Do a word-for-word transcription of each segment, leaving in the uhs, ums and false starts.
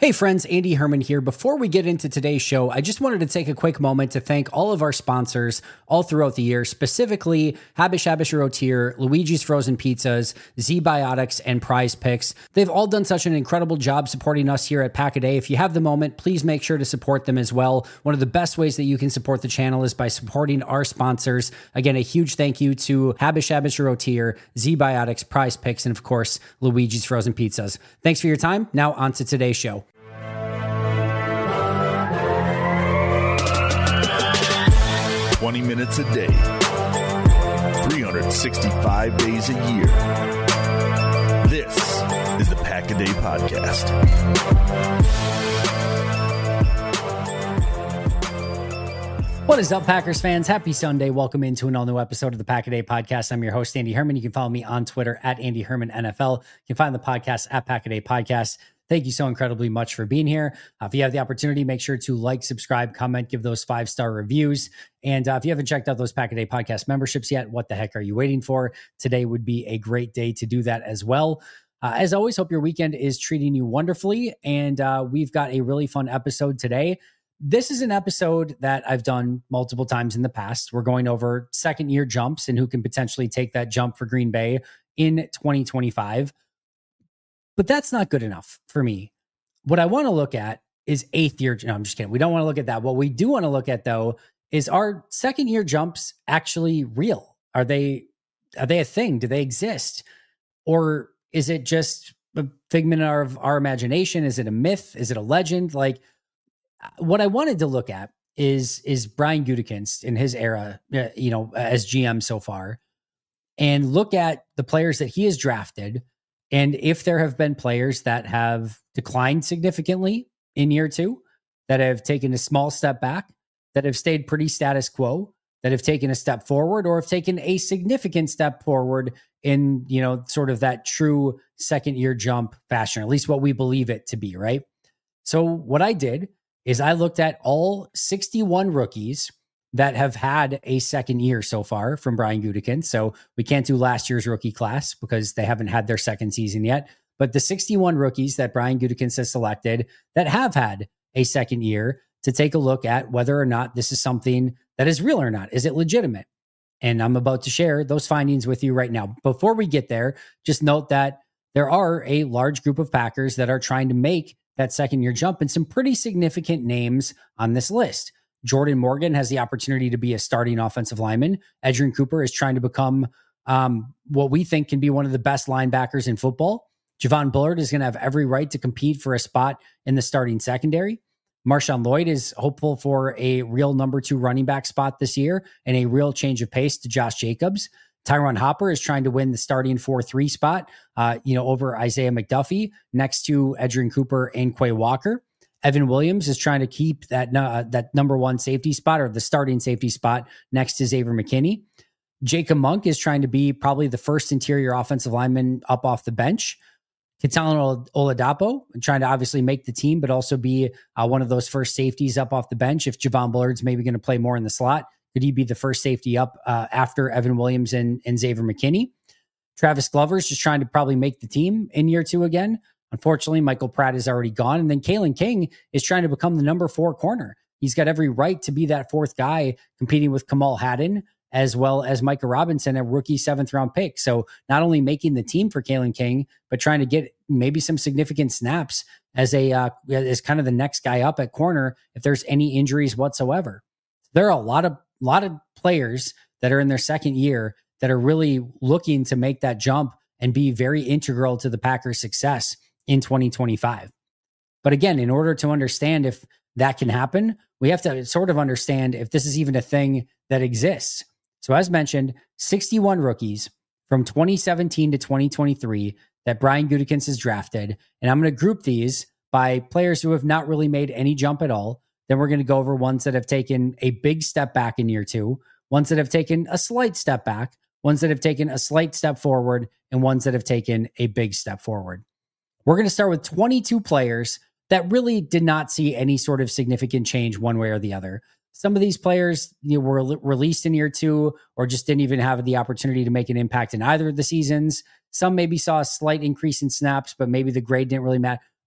Hey friends, Andy Herman here. Before we get into today's show, I just wanted to take a quick moment to thank all of our sponsors all throughout the year, specifically Habish Habish Rotier, Luigi's Frozen Pizzas, Z-Biotics, and Prize Picks. They've all done such an incredible job supporting us here at Pack-A-Day. If you have the moment, please make sure to support them as well. One of the best ways that you can support the channel is by supporting our sponsors. Again, a huge thank you to Habish Habish Rotier, Z-Biotics, Prize Picks, and of course, Luigi's Frozen Pizzas. Thanks for your time. Now on to today's show. twenty minutes a day, three hundred sixty-five days a year. This is the Pack-A-Day Podcast. What is up, Packers fans? Happy Sunday. Welcome into an all-new episode of the Pack-A-Day Podcast. I'm your host, Andy Herman. You can follow me on Twitter at Andy Herman N F L. You can find the podcast at Pack-A-Day Podcast. Thank you so incredibly much for being here. Uh, if you have the opportunity, make sure to like, subscribe, comment, give those five-star reviews. And uh, if you haven't checked out those Pack-A-Day Podcast memberships yet, what the heck are you waiting for? Today would be a great day to do that as well. Uh, as always, hope your weekend is treating you wonderfully. And uh, we've got a really fun episode today. This is an episode that I've done multiple times in the past. We're going over second-year jumps and who can potentially take that jump for Green Bay in twenty twenty-five. But that's not good enough for me. What I want to look at is eighth year. No, I'm just kidding. We don't want to look at that. What we do want to look at, though, is are second year jumps actually real? Are they, are they a thing? Do they exist? Or is it just a figment of our imagination? Is it a myth? Is it a legend? Like, what I wanted to look at is, is Brian Gutekunst in his era, you know, as G M so far, and look at the players that he has drafted. And if there have been players that have declined significantly in year two, that have taken a small step back, that have stayed pretty status quo, that have taken a step forward, or have taken a significant step forward in, you know, sort of that true second year jump fashion, or at least what we believe it to be, right? So what I did is I looked at all sixty-one rookies that have had a second year so far from Brian Gutekunst. So we can't do last year's rookie class because they haven't had their second season yet. But the sixty-one rookies that Brian Gutekunst has selected that have had a second year, to take a look at whether or not this is something that is real or not. Is it legitimate? And I'm about to share those findings with you right now. Before we get there, just note that there are a large group of Packers that are trying to make that second year jump, and some pretty significant names on this list. Jordan Morgan has the opportunity to be a starting offensive lineman. Edgerrin Cooper is trying to become um, what we think can be one of the best linebackers in football. Javon Bullard is going to have every right to compete for a spot in the starting secondary. Marshawn Lloyd is hopeful for a real number two running back spot this year and a real change of pace to Josh Jacobs. Tyron Hopper is trying to win the starting four three spot, uh, you know, over Isaiah McDuffie next to Edgerrin Cooper and Quay Walker. Evan Williams is trying to keep that uh, that number one safety spot, or the starting safety spot, next to Xavier McKinney. Jacob Monk is trying to be probably the first interior offensive lineman up off the bench. Catalan Oladapo trying to obviously make the team, but also be uh, one of those first safeties up off the bench. If Javon Bullard's maybe going to play more in the slot, could he be the first safety up uh, after Evan Williams and, and Xavier McKinney? Travis Glover's just trying to probably make the team in year two again. Unfortunately, Michael Pratt is already gone. And then Kalen King is trying to become the number four corner. He's got every right to be that fourth guy, competing with Kamal Haddon, as well as Micah Robinson, a rookie seventh round pick. So not only making the team for Kalen King, but trying to get maybe some significant snaps as a uh, as kind of the next guy up at corner if there's any injuries whatsoever. There are a lot of lot of players that are in their second year that are really looking to make that jump and be very integral to the Packers' success in twenty twenty-five. But again, in order to understand if that can happen, we have to sort of understand if this is even a thing that exists. So as mentioned, sixty-one rookies from twenty seventeen to twenty twenty-three that Brian Gutekunst has drafted. And I'm going to group these by players who have not really made any jump at all. Then we're going to go over ones that have taken a big step back in year two, ones that have taken a slight step back, ones that have taken a slight step forward, and ones that have taken a big step forward. We're going to start with twenty-two players that really did not see any sort of significant change one way or the other. Some of these players, you know, were le- released in year two or just didn't even have the opportunity to make an impact in either of the seasons. Some maybe saw a slight increase in snaps, but maybe the grade didn't really matter.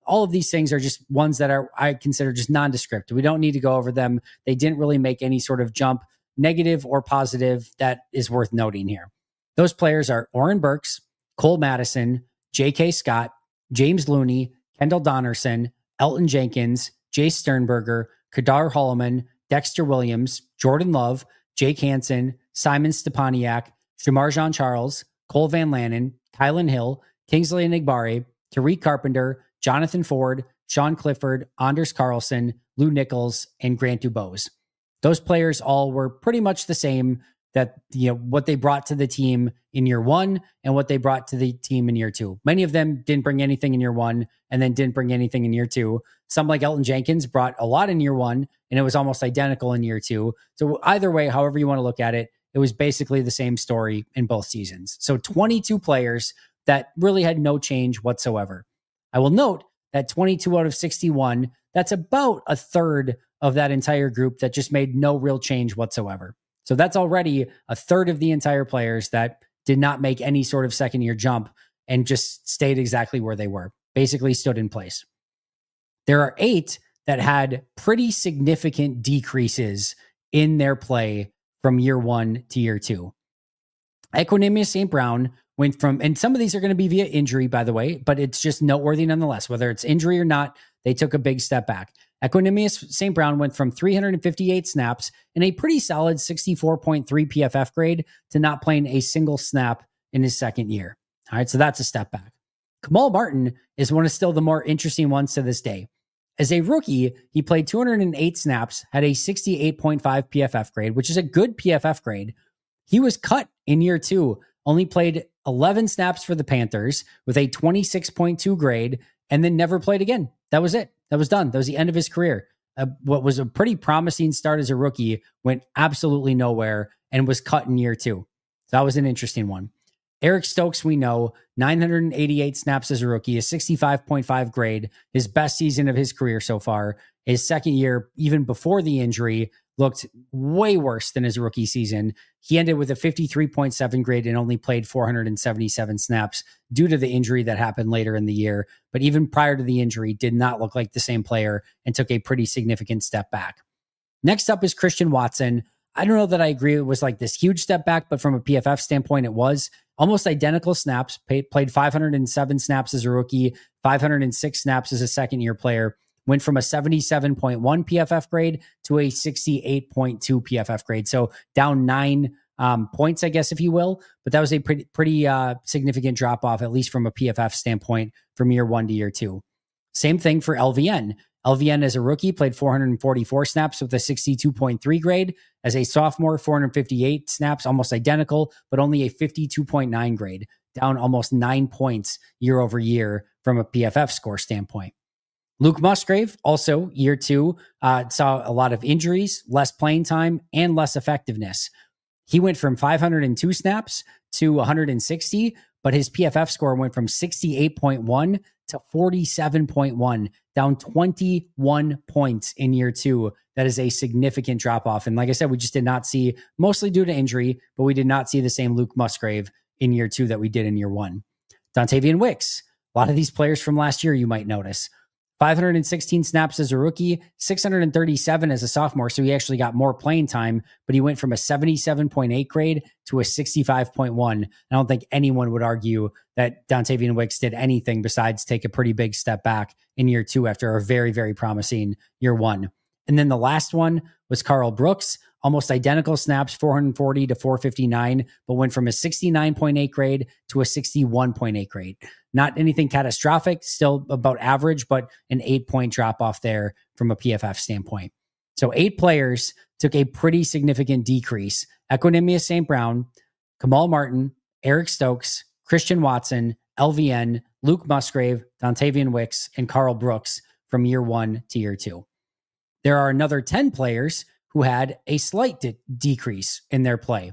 all of these things are just ones that are, I consider just nondescript. We don't need to go over them. They didn't really make any sort of jump, negative or positive, that is worth noting here. Those players are Oren Burks, Cole Madison, J K. Scott, James Looney, Kendall Donnerson, Elton Jenkins, Jay Sternberger, Kadar Holloman, Dexter Williams, Jordan Love, Jake Hansen, Simon Stepaniak, Shamar Jean-Charles, Cole Van Lanen, Kylan Hill, Kingsley Enagbare, Tariq Carpenter, Jonathan Ford, Sean Clifford, Anders Carlson, Lou Nichols, and Grant Dubose. Those players all were pretty much the same, that, you know, what they brought to the team in year one and what they brought to the team in year two. Many of them didn't bring anything in year one and then didn't bring anything in year two. Some, like Elton Jenkins, brought a lot in year one and it was almost identical in year two. So either way, however you want to look at it, it was basically the same story in both seasons. So twenty-two players that really had no change whatsoever. I will note that twenty-two out of sixty-one, that's about a third of that entire group that just made no real change whatsoever. So that's already a third of the entire players that did not make any sort of second year jump and just stayed exactly where they were, basically stood in place. There are eight that had pretty significant decreases in their play from year one to year two. Equanimeous Saint Brown went from, and some of these are going to be via injury, by the way, but it's just noteworthy nonetheless. Whether it's injury or not, they took a big step back. Equanimeous Saint Brown went from three hundred fifty-eight snaps and a pretty solid sixty-four point three P F F grade to not playing a single snap in his second year. All right, so that's a step back. Kamal Martin is one of still the more interesting ones to this day. As a rookie, he played two hundred eight snaps, had a sixty-eight point five P F F grade, which is a good P F F grade. He was cut in year two, only played eleven snaps for the Panthers with a twenty-six point two grade, and then never played again. That was it. That was done. That was the end of his career. Uh, what was a pretty promising start as a rookie went absolutely nowhere and was cut in year two. So that was an interesting one. Eric Stokes, we know, nine hundred eighty-eight snaps as a rookie, a sixty-five point five grade, his best season of his career so far. His second year, even before the injury, looked way worse than his rookie season. He ended with a fifty-three point seven grade and only played four hundred seventy-seven snaps due to the injury that happened later in the year. But even prior to the injury, did not look like the same player and took a pretty significant step back. Next up is Christian Watson. I don't know that I agree it was like this huge step back, but from a P F F standpoint, it was almost identical snaps. Played, played five hundred seven snaps as a rookie, five hundred six snaps as a second year player. Went from a seventy-seven point one P F F grade to a sixty-eight point two P F F grade. So down nine um, points, I guess, if you will. But that was a pretty, pretty uh, significant drop off, at least from a P F F standpoint, from year one to year two. Same thing for L V N. L V N as a rookie played four hundred forty-four snaps with a sixty-two point three grade. As a sophomore, four hundred fifty-eight snaps, almost identical, but only a fifty-two point nine grade, down almost nine points year over year from a P F F score standpoint. Luke Musgrave, also year two, uh, saw a lot of injuries, less playing time, and less effectiveness. He went from five hundred two snaps to one hundred sixty, but his P F F score went from sixty-eight point one to forty-seven point one, down twenty-one points in year two. That is a significant drop off. And like I said, we just did not see, mostly due to injury, but we did not see the same Luke Musgrave in year two that we did in year one. Dontavian Wicks, a lot of these players from last year, you might notice. five hundred sixteen snaps as a rookie, six hundred thirty-seven as a sophomore. So he actually got more playing time, but he went from a seventy-seven point eight grade to a sixty-five point one. I don't think anyone would argue that Dontavian Wicks did anything besides take a pretty big step back in year two after a very, very promising year one. And then the last one was Carl Brooks, almost identical snaps, four hundred forty to four fifty-nine, but went from a sixty-nine point eight grade to a sixty-one point eight grade. Not anything catastrophic, still about average, but an eight point drop off there from a P F F standpoint. So eight players took a pretty significant decrease. Equanimeous Saint Brown, Kamal Martin, Eric Stokes, Christian Watson, L V N, Luke Musgrave, Dontavian Wicks, and Carl Brooks from year one to year two. There are another ten players who had a slight de- decrease in their play.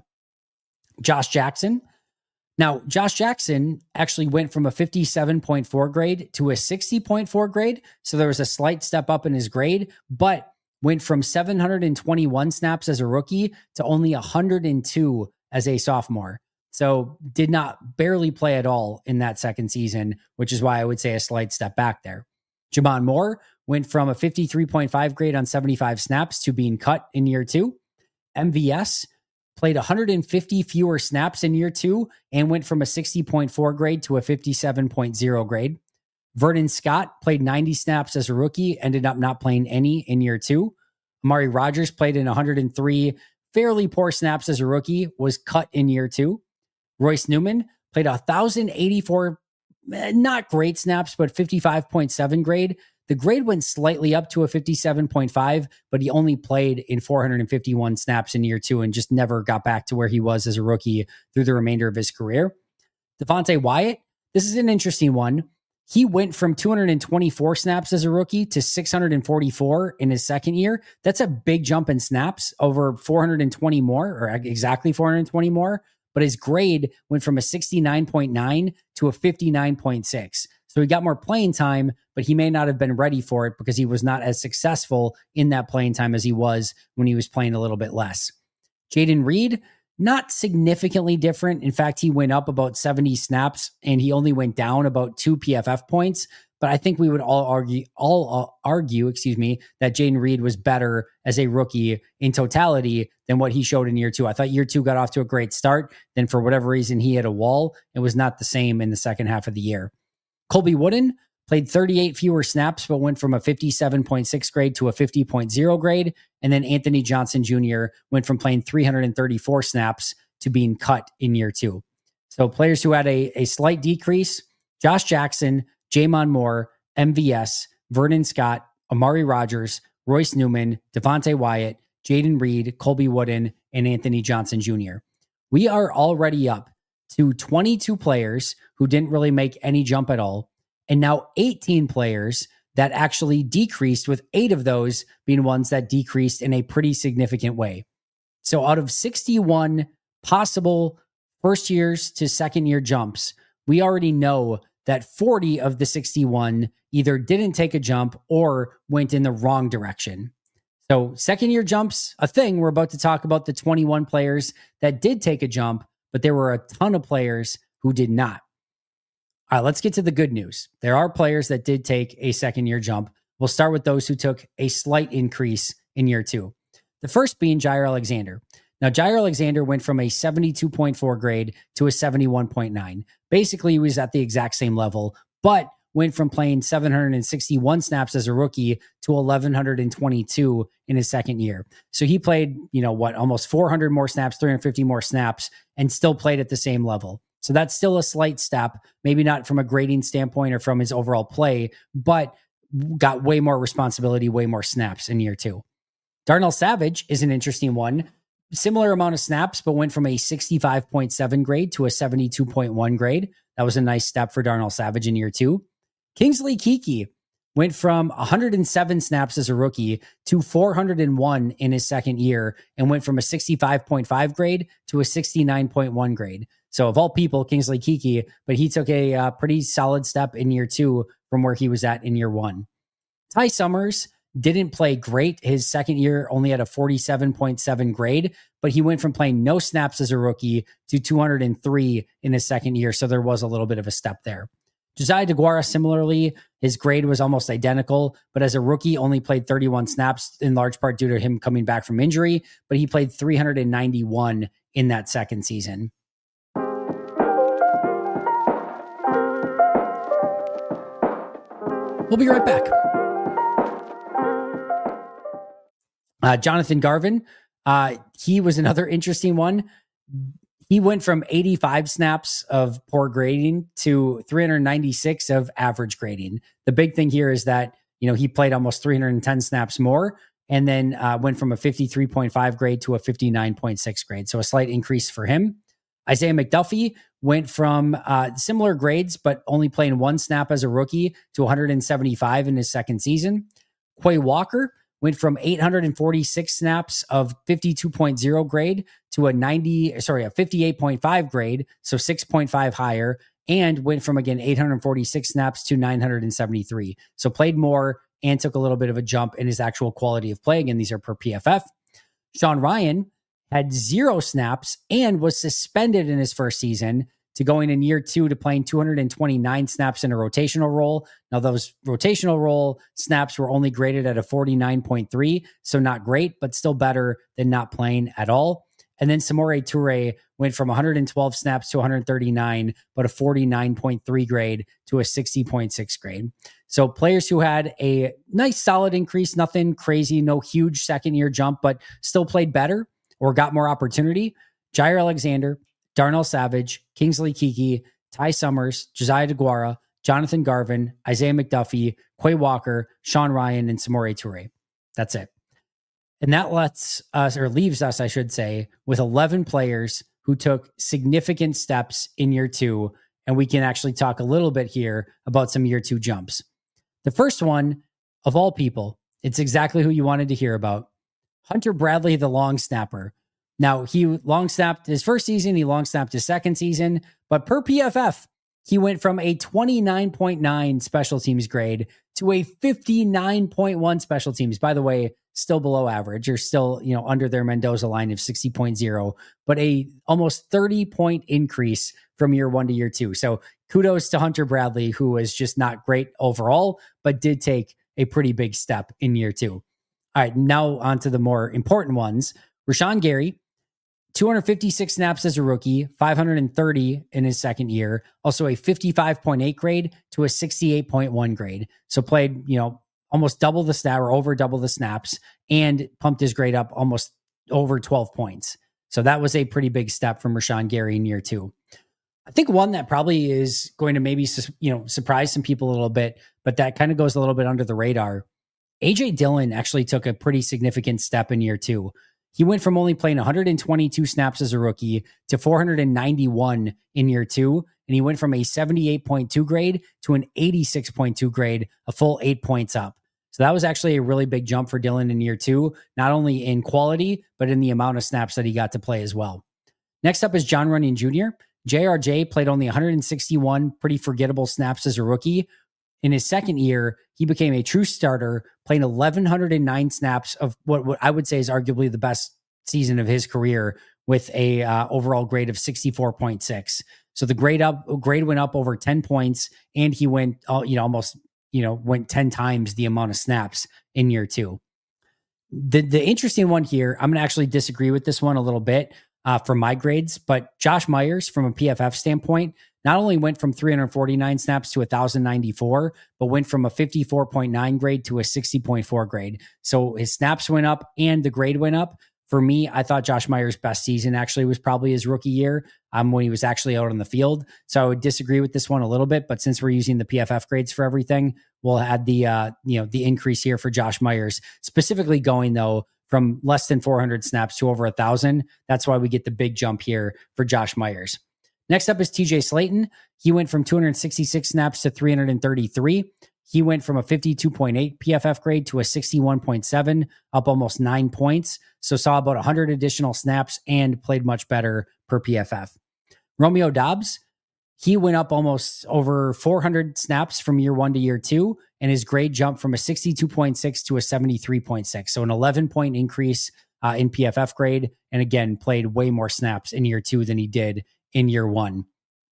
Josh Jackson. Now, Josh Jackson actually went from a fifty-seven point four grade to a sixty point four grade. So there was a slight step up in his grade, but went from seven hundred twenty-one snaps as a rookie to only one hundred two as a sophomore. So did not barely play at all in that second season, which is why I would say a slight step back there. Jamon Moore went from a fifty-three point five grade on seventy-five snaps to being cut in year two. M V S played one hundred fifty fewer snaps in year two and went from a sixty point four grade to a fifty-seven point oh grade. Vernon Scott played ninety snaps as a rookie, ended up not playing any in year two. Amari Rogers played in one hundred three fairly poor snaps as a rookie, was cut in year two. Royce Newman played one thousand eighty-four, not great snaps, but fifty-five point seven grade. The grade went slightly up to a fifty-seven point five, but he only played in four hundred fifty-one snaps in year two and just never got back to where he was as a rookie through the remainder of his career. Devontae Wyatt, this is an interesting one. He went from two hundred twenty-four snaps as a rookie to six hundred forty-four in his second year. That's a big jump in snaps, over four hundred twenty more, or exactly four hundred twenty more. But his grade went from a sixty-nine point nine to a fifty-nine point six. So he got more playing time, but he may not have been ready for it because he was not as successful in that playing time as he was when he was playing a little bit less. Jaden Reed, not significantly different. In fact, he went up about seventy snaps and he only went down about two P F F points. But I think we would all argue, all argue, excuse me, that Jaden Reed was better as a rookie in totality than what he showed in year two. I thought year two got off to a great start. Then for whatever reason, he hit a wall. It was not the same in the second half of the year. Colby Wooden played thirty-eight fewer snaps, but went from a fifty-seven point six grade to a fifty point oh grade. And then Anthony Johnson Junior went from playing three hundred thirty-four snaps to being cut in year two. So players who had a, a slight decrease: Josh Jackson, Jamon Moore, M V S, Vernon Scott, Amari Rogers, Royce Newman, Devontae Wyatt, Jaden Reed, Colby Wooden, and Anthony Johnson Junior We are already up to twenty-two players who didn't really make any jump at all, and now eighteen players that actually decreased, with eight of those being ones that decreased in a pretty significant way. So out of sixty-one possible first years to second year jumps, we already know that forty of the sixty-one either didn't take a jump or went in the wrong direction. So second year jumps, a thing. We're about to talk about the twenty-one players that did take a jump, but there were a ton of players who did not. All right, let's get to the good news. There are players that did take a second year jump. We'll start with those who took a slight increase in year two. The first being Jaire Alexander. Now, Jaire Alexander went from a seventy-two point four grade to a seventy-one point nine. Basically, he was at the exact same level, but went from playing seven hundred sixty-one snaps as a rookie to eleven twenty-two in his second year. So he played, you know, what, almost four hundred more snaps, three hundred fifty more snaps, and still played at the same level. So that's still a slight step, maybe not from a grading standpoint or from his overall play, but got way more responsibility, way more snaps in year two. Darnell Savage is an interesting one. Similar amount of snaps, but went from a sixty-five point seven grade to a seventy-two point one grade. That was a nice step for Darnell Savage in year two. Kingsley Keke went from one hundred seven snaps as a rookie to four hundred one in his second year and went from a sixty-five point five grade to a sixty-nine point one grade. So of all people, Kingsley Keke, but he took a uh, pretty solid step in year two from where he was at in year one. Ty Summers didn't play great. His second year only had a forty-seven point seven grade, but he went from playing no snaps as a rookie to two hundred three in his second year. So there was a little bit of a step there. Josiah DeGuara, similarly, his grade was almost identical, but as a rookie only played thirty-one snaps, in large part due to him coming back from injury, but he played three hundred ninety-one in that second season. We'll be right back. Uh, Jonathan Garvin, uh, he was another interesting one. He went from eighty-five snaps of poor grading to three hundred ninety-six of average grading. The big thing here is that, you know, he played almost three hundred ten snaps more and then uh, went from a fifty-three point five grade to a fifty-nine point six grade. So a slight increase for him. Isaiah McDuffie went from uh, similar grades, but only playing one snap as a rookie to one hundred seventy-five in his second season. Quay Walker went from eight hundred forty-six snaps of fifty-two point oh grade to a ninety, sorry, a fifty-eight point five grade, so six point five higher, and went from, again, eight hundred forty-six snaps to nine hundred seventy-three. So played more and took a little bit of a jump in his actual quality of play. Again, these are per P F F. Sean Ryan had zero snaps and was suspended in his first season, to going in year two to playing two hundred twenty-nine snaps in a rotational role. Now, those rotational role snaps were only graded at a forty-nine point three, so not great, but still better than not playing at all. And then Samori Toure went from one hundred twelve snaps to one hundred thirty-nine, but a forty-nine point three grade to a sixty point six grade. So players who had a nice solid increase, nothing crazy, no huge second year jump, but still played better or got more opportunity. Jair Alexander, Darnell Savage, Kingsley Keke, Ty Summers, Josiah DeGuara, Jonathan Garvin, Isaiah McDuffie, Quay Walker, Sean Ryan, and Samori Toure. That's it. And that lets us, or leaves us, I should say, with eleven players who took significant steps in year two. And we can actually talk a little bit here about some year two jumps. The first one, of all people, it's exactly who you wanted to hear about. Hunter Bradley, the long snapper. Now, he long snapped his first season, he long snapped his second season, but per P F F, he went from a twenty-nine point nine special teams grade to a fifty-nine point one special teams. By the way, still below average, or still, you know, under their Mendoza line of sixty point oh, but a almost thirty point increase from year one to year two. So kudos to Hunter Bradley, who was just not great overall, but did take a pretty big step in year two. All right, now on to the more important ones. Rashawn Gary, two hundred fifty-six snaps as a rookie, five hundred thirty in his second year, also a fifty-five point eight grade to a sixty-eight point one grade. So played, you know, almost double the snap or over double the snaps and pumped his grade up almost over twelve points. So that was a pretty big step from Rashawn Gary in year two. I think one that probably is going to maybe, you know, surprise some people a little bit, but that kind of goes a little bit under the radar. A J Dillon actually took a pretty significant step in year two. He went from only playing one hundred twenty-two snaps as a rookie to four hundred ninety-one in year two. And he went from a seventy-eight point two grade to an eighty-six point two grade, a full eight points up. So that was actually a really big jump for Dillon in year two, not only in quality, but in the amount of snaps that he got to play as well. Next up is John Runyon Junior J R J played only one hundred sixty-one pretty forgettable snaps as a rookie. In his second year, he became a true starter, playing eleven oh nine snaps of what, what I would say is arguably the best season of his career, with a uh, overall grade of sixty-four point six. So the grade up grade went up over ten points, and he went, uh, you know, almost, you know, went ten times the amount of snaps in year two. The the interesting one here, I'm going to actually disagree with this one a little bit uh, for my grades, but Josh Myers, from a P F F standpoint, not only went from three hundred forty-nine snaps to one thousand ninety-four, but went from a fifty-four point nine grade to a sixty point four grade. So his snaps went up and the grade went up. For me, I thought Josh Myers' best season actually was probably his rookie year, um, when he was actually out on the field. So I would disagree with this one a little bit, but since we're using the P F F grades for everything, we'll add the uh, you know the increase here for Josh Myers, specifically going though from less than four hundred snaps to over a thousand. That's why we get the big jump here for Josh Myers. Next up is T J Slayton. He went from two hundred sixty-six snaps to three hundred thirty-three. He went from a fifty-two point eight P F F grade to a sixty-one point seven, up almost nine points. So saw about one hundred additional snaps and played much better per P F F. Romeo Doubs, he went up almost over four hundred snaps from year one to year two, and his grade jumped from a sixty-two point six to a seventy-three point six. So an eleven point increase uh, in P F F grade. And again, played way more snaps in year two than he did in year one.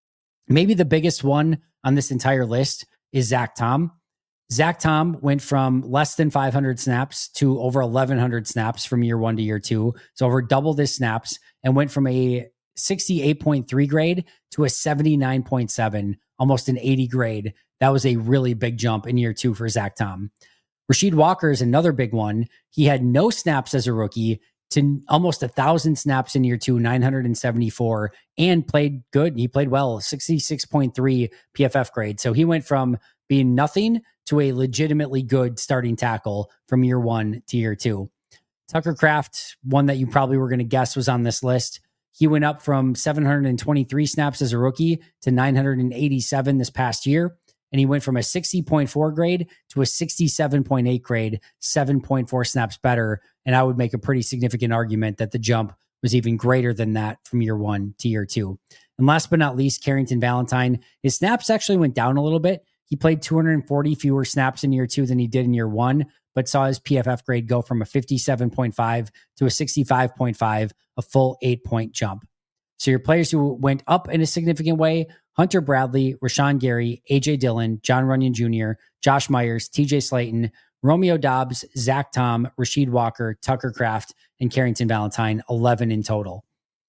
Maybe the biggest one on this entire list is Zach Tom. Zach Tom went from less than five hundred snaps to over eleven hundred snaps from year one to year two. So over doubled his snaps, and went from a sixty-eight point three grade to a seventy-nine point seven, almost an eighty grade. That was a really big jump in year two for Zach Tom. Rasheed Walker is another big one. He had no snaps as a rookie to almost a thousand snaps in year two, nine hundred seventy-four, and played good. He played well, sixty-six point three P F F grade. So he went from being nothing to a legitimately good starting tackle from year one to year two. Tucker Kraft, one that you probably were going to guess was on this list. He went up from seven hundred twenty-three snaps as a rookie to nine hundred eighty-seven this past year. And he went from a sixty point four grade to a sixty-seven point eight grade, seven point four snaps better. And I would make a pretty significant argument that the jump was even greater than that from year one to year two. And last but not least, Carrington Valentine, his snaps actually went down a little bit. He played two hundred forty fewer snaps in year two than he did in year one, but saw his P F F grade go from a fifty-seven point five to a sixty-five point five, a full eight point jump. So your players who went up in a significant way: Hunter Bradley, Rashawn Gary, A J Dillon, John Runyon Junior, Josh Myers, T J Slayton, Romeo Doubs, Zach Tom, Rasheed Walker, Tucker Kraft, and Carrington Valentine, eleven in total.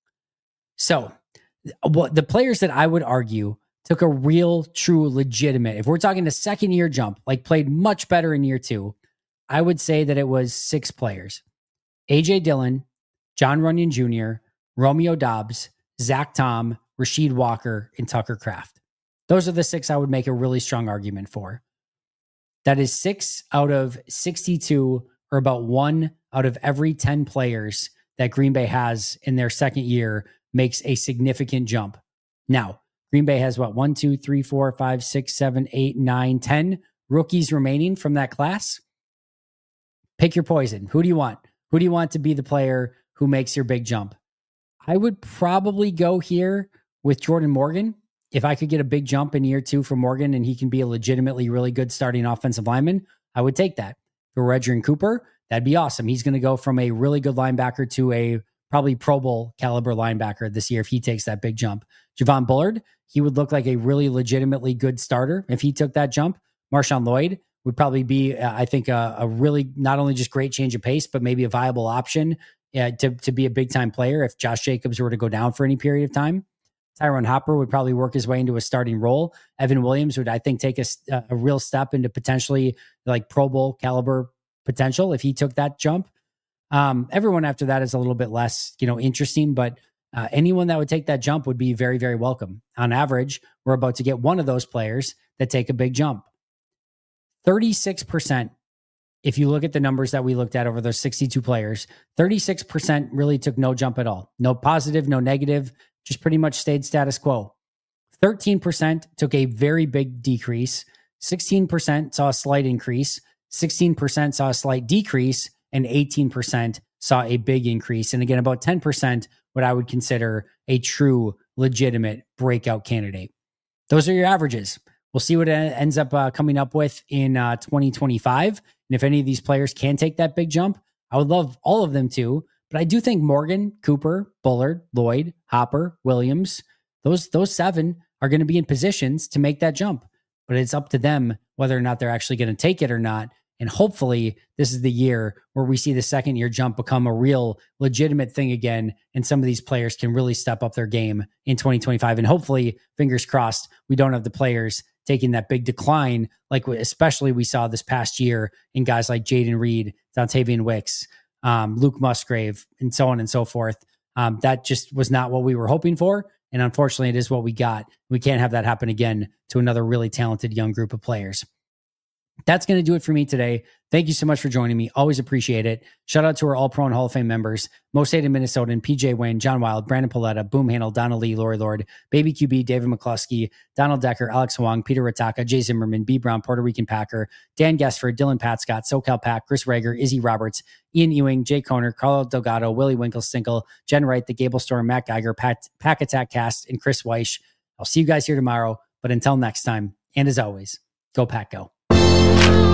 So what the players that I would argue took a real, true, legitimate, if we're talking a second year jump, like played much better in year two, I would say that it was six players: A J Dillon, John Runyon Junior, Romeo Doubs, Zach Tom, Rasheed Walker, and Tucker Kraft. Those are the six I would make a really strong argument for. That is six out of sixty-two, or about one out of every ten players that Green Bay has in their second year makes a significant jump. Now, Green Bay has what, one, two, three, four, five, six, seven, eight, nine, ten rookies remaining from that class. Pick your poison. Who do you want? Who do you want to be the player who makes your big jump? I would probably go here with Jordan Morgan. If I could get a big jump in year two for Morgan and he can be a legitimately really good starting offensive lineman, I would take that. For Redrian Cooper, that'd be awesome. He's going to go from a really good linebacker to a probably Pro Bowl caliber linebacker this year if he takes that big jump. Javon Bullard, he would look like a really legitimately good starter if he took that jump. Marshawn Lloyd would probably be, uh, I think, a, a really not only just great change of pace, but maybe a viable option uh, to, to be a big-time player if Josh Jacobs were to go down for any period of time. Tyrone Hopper would probably work his way into a starting role. Evan Williams would, I think, take a, a real step into potentially like Pro Bowl caliber potential if he took that jump. Um, everyone after that is a little bit less, you know, interesting, but uh, anyone that would take that jump would be very, very welcome. On average, we're about to get one of those players that take a big jump. thirty-six percent, if you look at the numbers that we looked at over those sixty-two players, thirty-six percent really took no jump at all. No positive, no negative, just pretty much stayed status quo. thirteen percent took a very big decrease. sixteen percent saw a slight increase. sixteen percent saw a slight decrease. And eighteen percent saw a big increase. And again, about ten percent what I would consider a true, legitimate breakout candidate. Those are your averages. We'll see what it ends up uh, coming up with in uh, twenty twenty-five. And if any of these players can take that big jump, I would love all of them to. But I do think Morgan, Cooper, Bullard, Lloyd, Hopper, Williams, those, those seven are going to be in positions to make that jump. But it's up to them whether or not they're actually going to take it or not. And hopefully this is the year where we see the second year jump become a real legitimate thing again. And some of these players can really step up their game in twenty twenty-five. And hopefully, fingers crossed, we don't have the players taking that big decline, like especially we saw this past year in guys like Jaden Reed, Dontavian Wicks, um, Luke Musgrave, and so on and so forth. Um, that just was not what we were hoping for. And unfortunately, it is what we got. We can't have that happen again to another really talented young group of players. That's going to do it for me today. Thank you so much for joining me. Always appreciate it. Shout out to our All-Pro and Hall of Fame members: Most Hated Minnesotan, P J Wayne, John Wild, Brandon Paletta, Boom Handle, Donna Lee, Lori Lord, Baby Q B, David McCluskey, Donald Decker, Alex Huang, Peter Rataka, Jay Zimmerman, B Brown, Puerto Rican Packer, Dan Gesford, Dylan Patscott, SoCal Pack, Chris Rager, Izzy Roberts, Ian Ewing, Jay Koner, Carlo Delgado, Willie Winkle-Stinkle, Jen Wright, The Gable Storm, Matt Geiger, Pat, Pack Attack Cast, and Chris Weish. I'll see you guys here tomorrow. But until next time, and as always, go Pack Go.